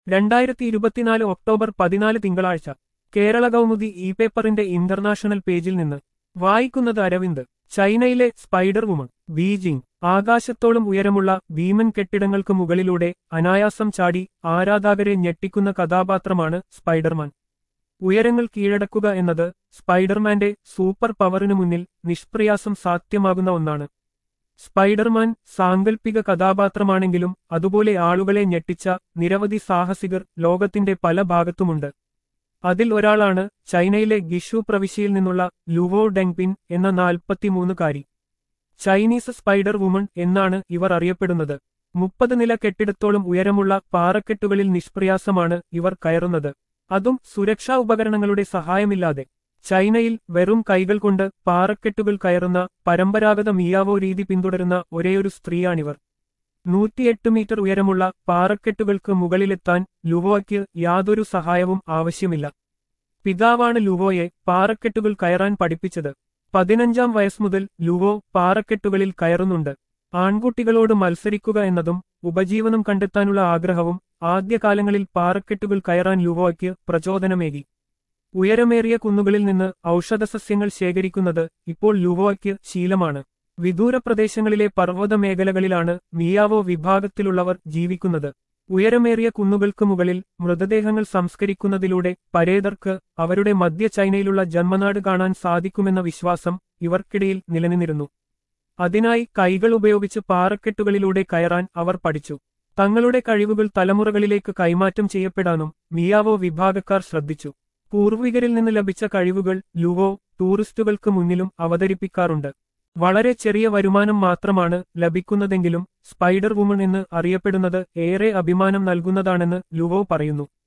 2024 October 14 തിങ്കളാഴ്ച കേരള കൗമുദി പേപ്പറിന്റെ international പേജിൽ നിന്ന് വായിക്കുന്നത് അരവിന്ദ്. ചൈനയിലെ സ്പൈഡർ വുമൺ. ബീജിംഗ്. ആകാശത്തോളം ഉയരമുള്ള ഭീമൻ കെട്ടിടങ്ങൾക്ക് മുകളിലൂടെ അനായാസം ചാടി ആരാധകരെ ഞെട്ടിക്കുന്ന കഥാപാത്രമാണ് സ്പൈഡർമാൻ. ഉയരങ്ങൾ കീഴടക്കുക എന്നത് സ്പൈഡർമാന്റെ സൂപ്പർ പവറിനു മുന്നിൽ നിഷ്പ്രയാസം സാധ്യമാകുന്ന ഒന്നാണ്. സ്പൈഡർമാൻ സാങ്കൽപ്പിക കഥാപാത്രമാണെങ്കിലും അതുപോലെ ആളുകളെ ഞെട്ടിച്ച നിരവധി സാഹസികർ ലോകത്തിന്റെ പല ഭാഗത്തുമുണ്ട്. അതിൽ ഒരാളാണ് ചൈനയിലെ ഗിഷു പ്രവിശ്യയിൽ നിന്നുള്ള ലുവോ ഡെങ്പിൻ എന്ന 43-കാരി. ചൈനീസ് സ്പൈഡർ വുമൺ എന്നാണ് ഇവർ അറിയപ്പെടുന്നത്. 30 നില കെട്ടിടത്തോളം ഉയരമുള്ള പാറക്കെട്ടുകളിൽ നിഷ്പ്രയാസമാണ് ഇവർ കയറുന്നത്, അതും സുരക്ഷാ ഉപകരണങ്ങളുടെ സഹായമില്ലാതെ. ചൈനയിൽ വെറും കൈകൾ കൊണ്ട് പാറക്കെട്ടുകൾ കയറുന്ന പരമ്പരാഗത മിയാവോ രീതി പിന്തുടരുന്ന ഒരേയൊരു സ്ത്രീയാണിവർ. 108 മീറ്റർ ഉയരമുള്ള പാറക്കെട്ടുകൾക്ക് മുകളിലെത്താൻ ലുവോയ്ക്ക് യാതൊരു സഹായവും ആവശ്യമില്ല. പിതാവാണ് ലുവോയെ പാറക്കെട്ടുകൾ കയറാൻ പഠിപ്പിച്ചത്. 15-ാം വയസ്സ് മുതൽ ലുവോ പാറക്കെട്ടുകളിൽ കയറുന്നുണ്ട്. ആൺകുട്ടികളോട് മത്സരിക്കുക എന്നതും ഉപജീവനം കണ്ടെത്താനുള്ള ആഗ്രഹവും ആദ്യകാലങ്ങളിൽ പാറക്കെട്ടുകൾ കയറാൻ ലുവോയ്ക്ക് പ്രചോദനമേകി. ഉയരമേറിയ കുന്നുകളിൽ നിന്ന് ഔഷധസസ്യങ്ങൾ ശേഖരിക്കുന്നത് ഇപ്പോൾ ലുവോയ്ക്ക് ശീലമാണ്. വിദൂര പ്രദേശങ്ങളിലെ പർവ്വത മേഖലകളിലാണ് മിയാവോ വിഭാഗത്തിലുള്ളവർ ജീവിക്കുന്നത്. ഉയരമേറിയ കുന്നുകൾക്ക് മുകളിൽ മൃതദേഹങ്ങൾ സംസ്കരിക്കുന്നതിലൂടെ പരേതർക്ക് അവരുടെ മധ്യ ചൈനയിലുള്ള ജന്മനാട് കാണാൻ സാധിക്കുമെന്ന വിശ്വാസം ഇവർക്കിടയിൽ നിലനിന്നിരുന്നു. അതിനായി കൈകൾ ഉപയോഗിച്ച് പാറക്കെട്ടുകളിലൂടെ കയറാൻ അവർ പഠിച്ചു. തങ്ങളുടെ കഴിവുകൾ തലമുറകളിലേക്ക് കൈമാറ്റം ചെയ്യപ്പെടാനും മിയാവോ വിഭാഗക്കാർ ശ്രദ്ധിച്ചു. പൂർവികരിൽ നിന്ന് ലഭിച്ച കഴിവുകൾ ലുവോ ടൂറിസ്റ്റുകൾക്ക് മുന്നിലും അവതരിപ്പിക്കാറുണ്ട്. വളരെ ചെറിയ വരുമാനം മാത്രമാണ് ലഭിക്കുന്നതെങ്കിലും സ്പൈഡർ വുമൺ എന്ന് അറിയപ്പെടുന്നത് ഏറെ അഭിമാനം നൽകുന്നതാണെന്ന് ലുവോ പറയുന്നു.